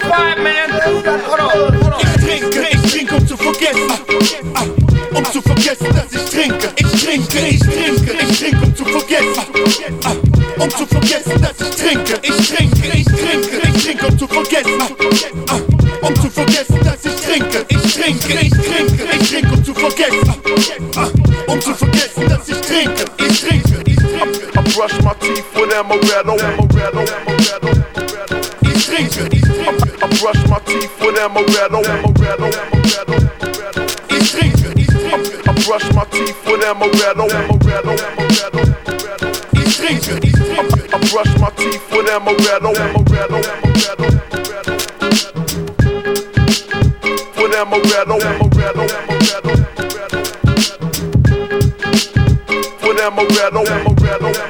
quiet, man. Hold on. Ich trinke, um zu vergessen. Um zu vergessen, dass ich trinke. Ich trinke, um zu vergessen. Um zu vergessen, dass ich trinke. Ich trinke, um zu vergessen. Um zu vergessen, dass ich trinke. Ich trinke, um zu vergessen. Um zu vergessen, dass ich trinke. I brush my teeth with amaretto. Ich trinke. I brush my teeth with amaretto. Ich trinke. I brush my teeth with amaretto. Ich trinke. I brush my teeth with amaretto. With amaretto. With amaretto.